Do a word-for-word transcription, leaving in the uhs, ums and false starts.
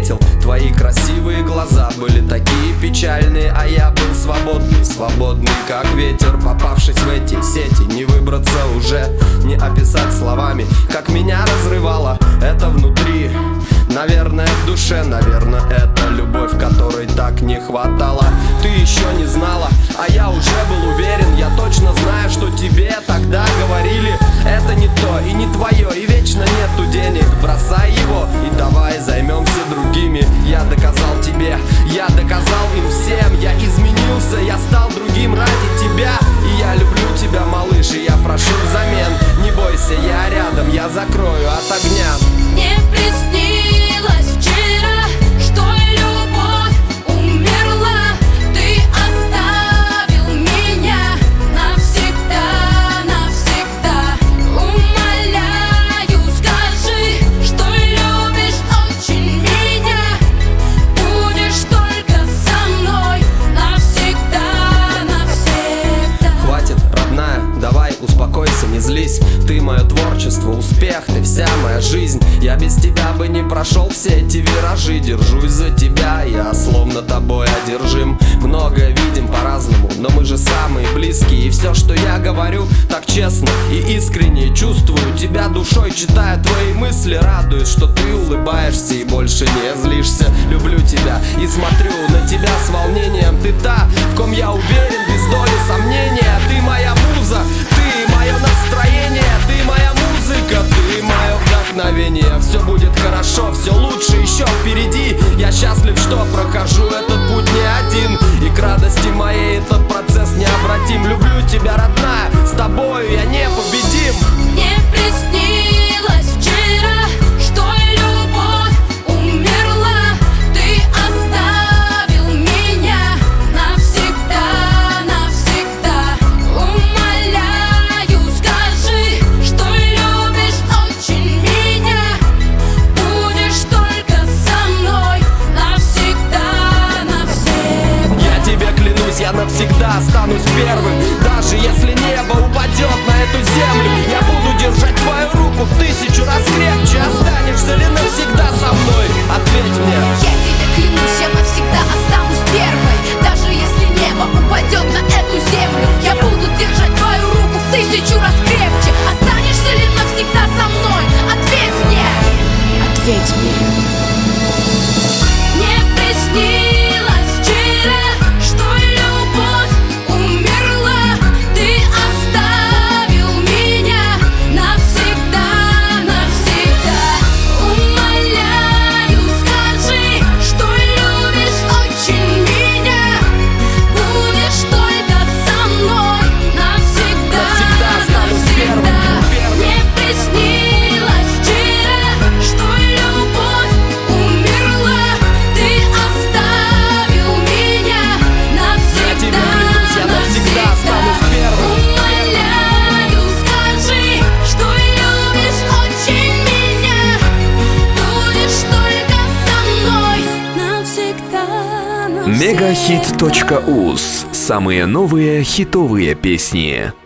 встретил. Твои красивые глаза были такие печальные, а я был свободный, свободный как ветер, попавшись в эти сети. Не выбраться уже, не описать словами, как меня разрывало это внутри. Наверное, в душе, наверное, это любовь, которой так не хватало. Ты еще не знала, а я уже был уверен. Я точно знаю, что тебе тогда говорили: это не то и не твое, и вечно нету денег. Бросай его и давай займемся другими. Я доказал тебе, я доказал им всем. Я изменился, я стал другим ради тебя. И я люблю тебя, малыш, и я прошу взамен. Не бойся, я рядом, я закрою от огня. Не приснилось вчера, что любовь умерла. Ты оставил меня навсегда, навсегда. Умоляю, скажи, что любишь очень меня. Будешь только со мной навсегда, навсегда. Хватит, родная, давай успокойся, не злись. Ты мое творчество, успех, ты вся моя жизнь. Я без тебя бы не прошел все эти виражи. Держусь за тебя, я словно тобой одержим. Многое видим по-разному, но мы же самые близкие. И все, что я говорю, так честно и искренне. Чувствую тебя душой, читая твои мысли. Радуюсь, что ты улыбаешься и больше не злишься. Люблю тебя и смотрю на тебя с волнением. Ты та, в ком я уверен, без доли сомнения. Ты моя муза, ты мое настроение, ты моя музыка, ты мое вдохновение. Все будет хорошо, все лучше еще впереди. Я счастлив, что прохожу этот путь не один. И к радости моей этот процесс необратим. Люблю тебя, родная, с тобою я непобедим. Не приснилось вчера, что любовь умерла. Ты оставил меня навсегда, навсегда. Умоляю, скажи, что любишь очень меня. Будешь только со мной навсегда, навсегда. Я тебе клянусь, я навсегда останусь первым. Даже если небо упадет на эту землю, я буду держать твою руку в тысячу раз крепче. Останешься ли навсегда со мной? Ответь мне. Я тебе клянусь, я навсегда останусь первой. Даже если небо упадет на эту землю, я буду держать твою руку в тысячу раз крепче. Останешься ли навсегда со мной? Ответь мне. Ответь мне. Не приснилось вчера, что любовь умерла. Ты оставил меня навсегда, навсегда. Умоляю, скажи, что любишь очень меня. Будешь только со мной навсегда, Навсегда останусь первым, навсегда. первым. Не приснилось вчера, что любовь умерла. Ты оставил меня Я тебе навсегда, клянусь, я навсегда останусь первым. Умоляю, скажи, что любишь очень меня. Будешь только со мной навсегда, навсегда. мегахит точка уз. Самые новые хитовые песни.